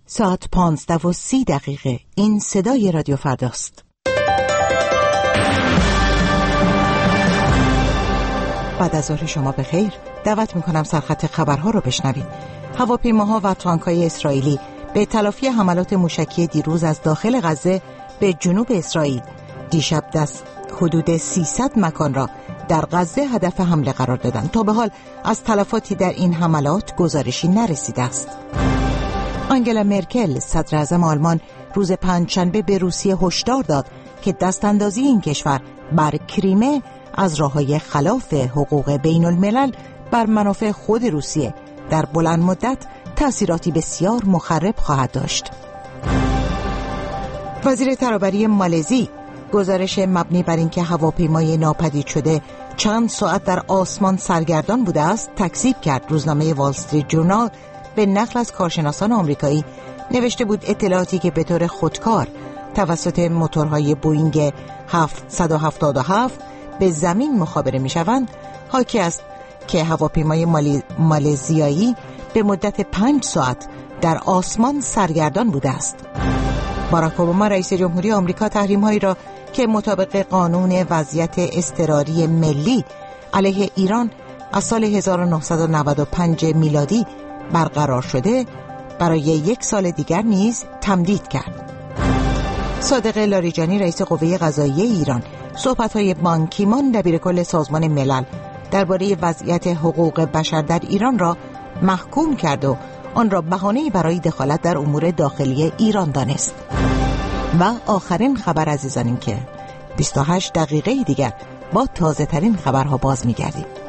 ساعت 15:30. این صدای رادیو فرداست. بعد از ظهر شما بخیر. دعوت میکنم سرخط خبرها رو بشنوید. هواپیماها و تانک‌های اسرائیلی به تلافی حملات موشکی دیروز از داخل غزه به جنوب اسرائیل دیشب حدود 300 مکان را در غزه هدف حمله قرار دادند. تا به حال از تلفاتی در این حملات گزارشی نرسیده است. آنگلا مرکل صدر اعظم آلمان روز پنجشنبه به روسیه هشدار داد که دستاندازی این کشور بر کریمه از راه‌های خلاف حقوق بین الملل بر منافع خود روسیه در بلند مدت تأثیراتی بسیار مخرب خواهد داشت. وزیر ترابری مالزی گزارش مبنی بر اینکه هواپیمای ناپدید شده چند ساعت در آسمان سرگردان بوده است تکذیب کرد. روزنامه وال استریت جورنال به نقل از کارشناسان آمریکایی نوشته بود اطلاعاتی که به طور خودکار توسط موتورهای بوئینگ 777 به زمین مخابره می‌شوند حاکی است که هواپیمای مالزیایی به مدت 5 ساعت در آسمان سرگردان بوده است. باراک اوباما رئیس جمهوری آمریکا تحریم‌هایی را که مطابق قانون وضعیت اضطراری ملی علیه ایران از سال 1995 میلادی برقرار شده برای 1 سال دیگر نیز تمدید کرد. صادق لاریجانی رئیس قوه قضاییه ایران صحبت‌های بان کی مون دبیرکل سازمان ملل درباره وضعیت حقوق بشر در ایران را محکوم کرد و آن را بهانه‌ای برای دخالت در امور داخلی ایران دانست. و آخرین خبر عزیزان این که 28 دقیقه دیگر با تازه ترین خبرها باز می‌گردیم.